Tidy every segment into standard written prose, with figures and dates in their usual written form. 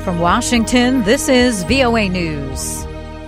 From Washington, this is VOA News.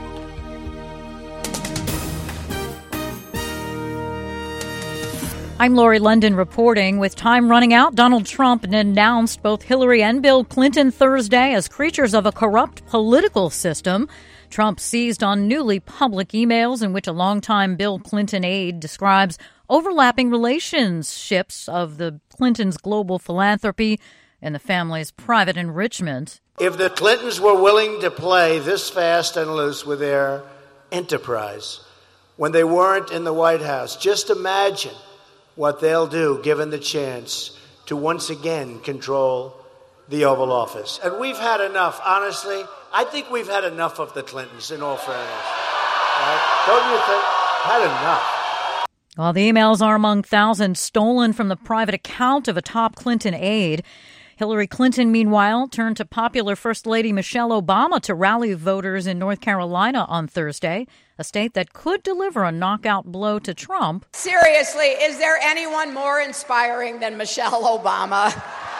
I'm Lori London reporting. With time running out, Donald Trump denounced both Hillary and Bill Clinton Thursday as creatures of a corrupt political system. Trump seized on newly public emails in which a longtime Bill Clinton aide describes overlapping relationships of the Clintons' global philanthropy and the family's private enrichment. If the Clintons were willing to play this fast and loose with their enterprise when they weren't in the White House, just imagine what they'll do given the chance to once again control the Oval Office. And we've had enough, honestly. I think we've had enough of the Clintons, in all fairness. Right? Don't you think? Had enough. Well, the emails are among thousands stolen from the private account of a top Clinton aide. Hillary Clinton, meanwhile, turned to popular First Lady Michelle Obama to rally voters in North Carolina on Thursday, a state that could deliver a knockout blow to Trump. Seriously, is there anyone more inspiring than Michelle Obama?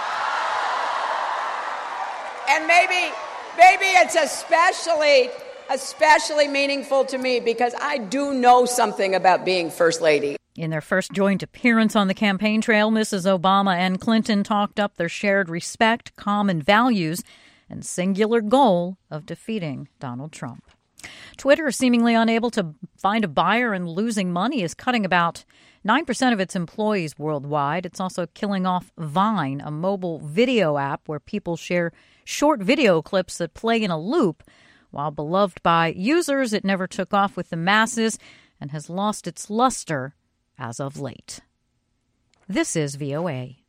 And maybe it's especially meaningful to me because I do know something about being First Lady. In their first joint appearance on the campaign trail, Mrs. Obama and Clinton talked up their shared respect, common values, and singular goal of defeating Donald Trump. Twitter, seemingly unable to find a buyer and losing money, is cutting about 9% of its employees worldwide. It's also killing off Vine, a mobile video app where people share short video clips that play in a loop. While beloved by users, it never took off with the masses and has lost its luster as of late. This is VOA.